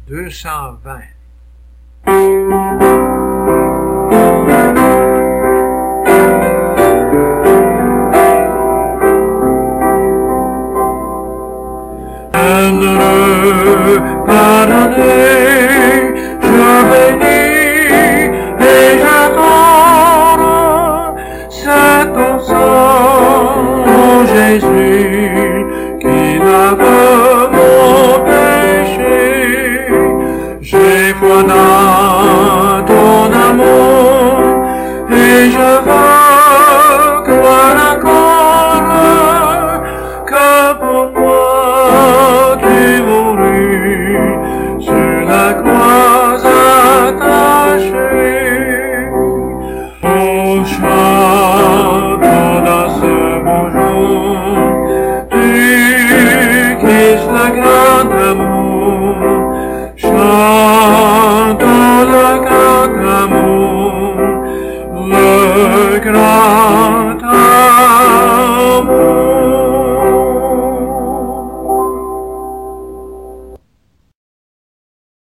220. Pardonner, je bénis et j'adore, c'est ton sang, Jésus, qui lave mon péché. J'ai foi dans ton amour et je veux croire encore que pour moi tu mourus sur la croix.